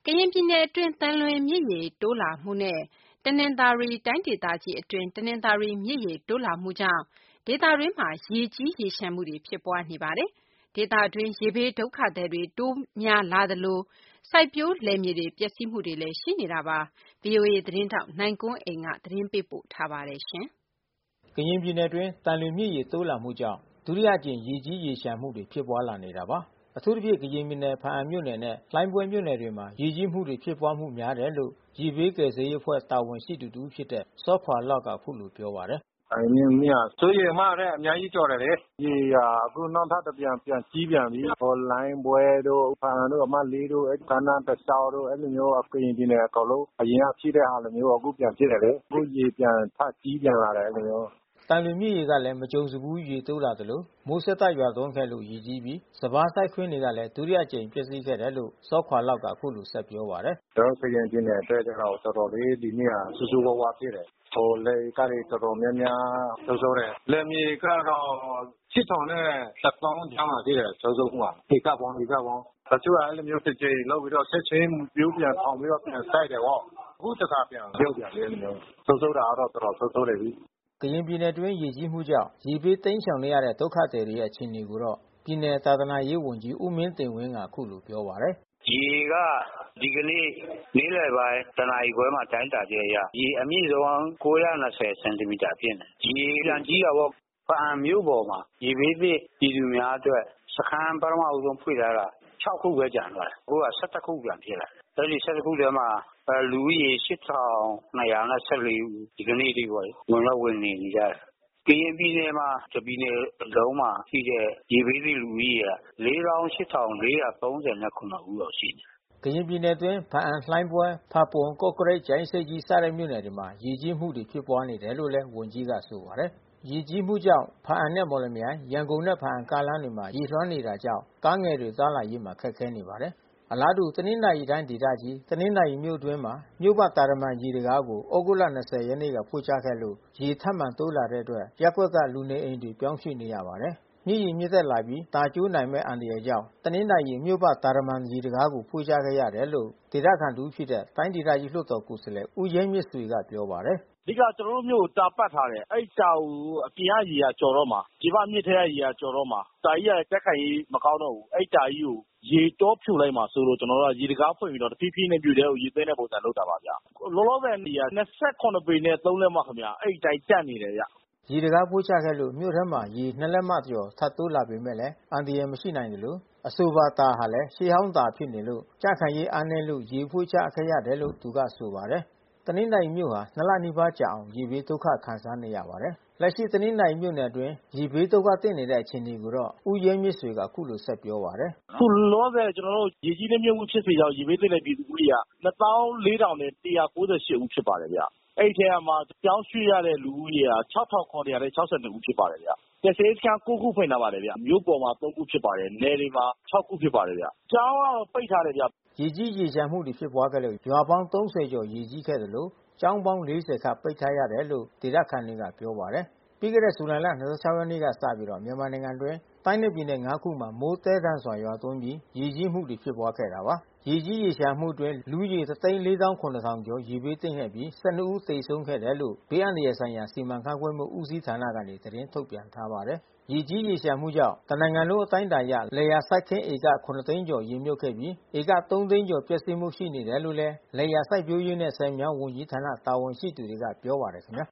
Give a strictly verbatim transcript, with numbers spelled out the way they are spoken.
ကရင်ပြည်နယ်အတွင်းသံလွင်မြစ်ရေတိုးလာမှုနဲ့တနင်္သာရီတိုင်းဒေသကြီးအတွင်းတနင်္သာရီမြစ်ရေတိုးလာမှုကြောင့်ဒေသတွင်းမှာရေကြီးရေလျှံမှုတွေဖြစ်ပွားနေပါတယ်။ဒေသတွင်းရေဘေးဒုက္ခသည်တွေတိုးများလာသလိုစိုက်ပျိုးလယ်မြေတွေပျက်စီးမှုတွေလည်းရှိနေတာပါ။ ဗွီအိုအေသတင်းထောက်နိုင်ကွန်းအိန်ကသတင်းပေးပို့ထားပါတယ်။ကရင်ပြည်နယ်အတွင်းသံလွင်မြစ်ရေတိုးလာမှုကြောင့်ဒုတိယအကြိမ်ရေကြီးရေလျှံမှုတွေဖြစ်ပွားလာနေတာပါ။ အထူးသဖြင့်ကရင်ပြည်နယ်ဘားအံမြို့နယ်နဲ့လှိုင်းဘွဲမြို့နယ်တွေမှာရေကြီးမှုတွေဖြစ်ပွားမှုများတယ်လို့ရေဘေးကယ်ဆယ်ရေးအဖွဲ့တာဝန်ရှိသူတဦးဖြစ်တဲ့စောခွာလော့ကအခုလိုပြောပါတယ်။ "အဲ့မြင့်မြတ်စိုးရိမ်မှတဲ့အများကြီးကြော်တယ်လေရေဟာအခုနောက်ထပ်တပြန်ပြန်ကြီးပြန်ပြီဟိုလိုင်းပွဲတို့ဘားအံတို့အမှတ်လေးတို့ကမ်းနားတလျှောက်တို့အဲ့လိုမျိုးကရင်ပြည်နယ်အကုန်လုံးအရင်ကဖြစ်တဲ့ဟာလိုမျိုးအခုပြန်ဖြစ်တယ်လေအခုရေပြန်ထကြီးပြန်လာတယ်အဲ့လိုမျိုးသံလွင်မြစ်ရေကလည်းမကြုံစဘူးရေတိုးလာသလိုမိုးဆက်တိုက်ရွာသွန်းခဲ့လို့ရေကြီးပြီးစပါးစိုက်ခင်းတွေကလည်းဒုတိယအကြိမ်ပျက်စီးခဲ့တယ်လို့စောခွာလော့ကအခုလိုဆက်ပြောပါတယ်။ကျွန်တော်ကရင်ပြည်နယ်အတွက်ကျတော့တော်တော်လေးဒီနေ့ကဆူဆူဝါးဝါဖြစ်တယ်ဟိုလေကတွေတော်တော်များများဆုံးဆုံးတယ်လယ်မြေကတော့ရှစ်ထောင်နဲ့တစ်သောင်းကြားမှာရှိတယ်ဆုံးဆုံးမှာဧကပေါင်းဧကပေါင်းတချို့ကအဲ့လိုမျိုးတစ်ကြိမ်လောက်ပြီးတော့ဆက်ချင်းပြိုးပြန်ထောင်ပြီးတော့ပြန်စိုက်တယ်ပေါ့အခုတခါပြန်ပြုတ်ပြန်တယ်မျိုးဆုံးဆုံးတာတော့တော်တော်ဆုံးဆုံးတယ်ပြီကရင်ပြည်နယ်အတွင်းရေကြီးမှုကြောင့်ရေဘေးတိမ်းရှောင်နေရတဲ့ဒုက္ခသည်တွေရဲ့အခြေအနေကိုတော့ပြည်နယ်သာသနာရေးဝန်ကြီးဦးမင်းတင်ဝင်းကအခုလိုပြောပါတယ်။ရေကဒီကနေ့နေ့လယ်ပိုင်းတနာရီခွဲမှာတိုင်းတာကြရရေအမြင့်ဆုံး၉၂၀စင်တီမီတာဖြစ်နေ။ရေပြန်ကြီးတာပေါ့ဘားအံမြို့ပေါ်မှာရေဘေးသင့်ပြည်သူများအတွက်စခန်းပထမအဆုံးဖွင့်ထားတာ၆ခုပဲကျန်သွားတယ်။အခုက၁၁ခုပြန်ဖြစ်လာတယ်။အဲ့ဒီ၁၁ခုထဲမှာလူဦးရေရှစ်ထောင်နှစ်ရာနဲ့ဆယ့်လေးဦးဒီကနေ့လေးပေါ့ဝင်တော့ဝင်နေကြတယ်။ကရင်ပြည်နယ်မှာတပြည်နယ်လုံးမှာရှိတဲ့ရေဘေးသင့်လူဦးရေကလေးသောင်းရှစ်ထောင်လေးရာသုံးဆယ်ခုနစ်ဦးလောက်ရှိတယ်။ကရင်ပြည်နယ်အတွင်းဘားအံလှိုင်းဘွဲဖာပွန်ကော့ကရိတ်ကြာအင်းဆိပ်ကြီးစတဲ့မြို့နယ်တွေမှာရေကြီးမှုတွေဖြစ်ပွားနေတယ်လို့လည်းဝန်ကြီးကဆိုပါတယ်။ရေကြီးမှုကြောင့်ဘားအံနဲ့မော်လမြိုင်ရန်ကုန်နဲ့ဘားအံကားလမ်းတွေမှာရေလွှမ်းနေတာကြောင့်ကားငယ်တွေသွားလာရေးမှာခက်ခဲနေပါတယ်။အလားတူတနင်္သာရီတိုင်းဒေသကြီးတနင်္သာရီမြို့အတွင်းမှာမြို့ပတ်တာတမံရေတံခါးကိုဩဂုတ်လ၂၀ရက်နေ့ကဖွင့်ချခဲ့လို့ရေထပ်မံတိုးလာတဲ့အတွက်ရပ်ကွက်ကလူနေအိမ်တွေပြောင်းရွှေ့နေရပါတယ်။မြစ်ရေမြင့်တက်လာပြီးတာကျိုးနိုင်မဲ့အန္တရာယ်ကြောင့်တနင်္သာရီမြို့ပတ်တာတမံရေတံခါးကိုဖွင့်ချခဲ့ရတယ်လို့ဒေသခံတဦးဖြစ်တဲ့တိုင်းဒေသကြီးလွှတ်တော်ကိုယ်စားလှယ်ဦးရဲမြင့်ဆွေကပြောပါတယ်။အဓိကကျွန်တော်တို့မြို့ကိုတာပတ်ထားတယ်အဲ့တာကိုအပြင်ကရေကကြော်တော့မှာဒီဘမြစ်ထဲကရေကကြော်တော့မှာတာကြီးကတက်ခိုင်ကြီးမကောင်းတော့ဘူးအဲ့တာကြီးကိုရေတောဖြိုလိုက်မှာဆိုလို့ကျွန်တော်တို့ကရေတံခါးဖွင့်ပြီးတော့တဖြည်းဖြည်းနဲ့မြို့ထဲကိုရေသွင်းတဲ့ပုံစံလုပ်တာပါဗျလောလောဆယ်နေရ၂၇ပေနဲ့သုံးလက်မခင်ဗျအဲ့တိုင်းတက်နေတယ်ဗျရေတံခါးဖွင့်ချခဲ့လို့မြို့ထဲမှာရေနှစ်လက်မကျော်ထပ်တိုးလာပေမဲ့အန္တရာယ်မရှိနိုင်သလိုအဆိုပါတာဟာလည်းရှေးဟောင်းတာဖြစ်နေလို့ကြံ့ခိုင်ရေးအားနည်းလို့ရေဖွင့်ချခဲ့ရတယ်လို့သူကဆိုပါတယ်။တနင်္သာရီမြို့ဟာနှစ်လနီးပါးကြာအောင်ရေဘေးဒုက္ခခံစားနေရပါတယ်။လက်ရှိတနင်္သာရီမြို့နယ်အတွင်းရေဘေးဒုက္ခသင့်နေတဲ့အခြေအနေကိုတော့ဦးရဲမြင့်ဆွေကအခုလိုဆက်ပြောပါတယ်။အခုလောဆယ်ကျွန်တော်တို့ရေကြီးနှမြုပ်မှုဖြစ်စေကြောင့်ရေဘေးသင့်တဲ့ပြည်သူဦးရေကနှစ်သောင်းလေးထောင်နဲ့တစ်ရာကိုးဆယ်ရှစ်ဦးဖြစ်ပါတယ်ဗျ။အဲ့ထဲမှာကြောင်းရွှေ့ရတဲ့လူဦးရေကခြောက်ထောင်ခုနှစ်ရာနဲ့ခြောက်ဆယ်နှစ်ဦးဖြစ်ပါတယ်ဗျ။ကယ်ဆယ်ရေးစခန်းကိုးခုဖွင့်ထားပါတယ်ဗျ။မြို့ပေါ်မှာသုံးခုဖြစ်ပါတယ်။နယ်တွေမှာခြောက်ခုဖြစ်ပါတယ်ဗျ။ကျောင်းကတော့ပိတ်ထားတယ်ဗျ။ရေကြီးရေလျှံမှုတွေဖြစ်ပွားခဲ့လို့ရွာပေါင်းသုံးဆယ်ကျော်ရေကြီးခဲ့သလိုကျောင်းပေါင်းလေးဆယ်ခန့်ပိတ်ထားရတယ်လို့ဒေသခံတွေကပြောပါတယ်။ပြီးခဲ့တဲ့ဇူလိုင်လ၂၆ရက်နေ့ကစပြီးမြန်မာနိုင်ငံအတွင်းတိုင်းနဲ့ပြည်နယ်ငါးခုမှာမိုးသည်းထန်စွာရွာသွန်းပြီးရေကြီးမှုတွေဖြစ်ပွားခဲ့တာပါ။ရေကြီးရေလျှံမှုအတွင်းလူဦးရေတသိန်းလေးသောင်းခုနစ်ထောင်ကျော်ရေဘေးသင့်ခဲ့ပြီး၁၂ဦးသေဆုံးခဲ့တယ်လို့ဘေးအန္တရာယ်ဆိုင်ရာစီမံခန့်ခွဲမှုဦးစီးဌာနကနေသတင်းထုတ်ပြန်ထားပါတယ်။ရေကြီးရေလျှံမှုကြောင့်တနိုင်ငံလုံးအတိုင်းအတာအရလယ်ယာစိုက်ခင်းဧကခုနစ်သိန်းကျော်ရေမြုပ်ခဲ့ပြီးဧကသုံးသိန်းကျော်ပျက်စီးမှုရှိနေတယ်လို့လယ်ယာစိုက်ပျိုးရေးနှင့်ဆည်မြောင်းဝန်ကြီးဌာနတာဝန်ရှိသူတွေကပြောပါတယ်ခင်ဗျာ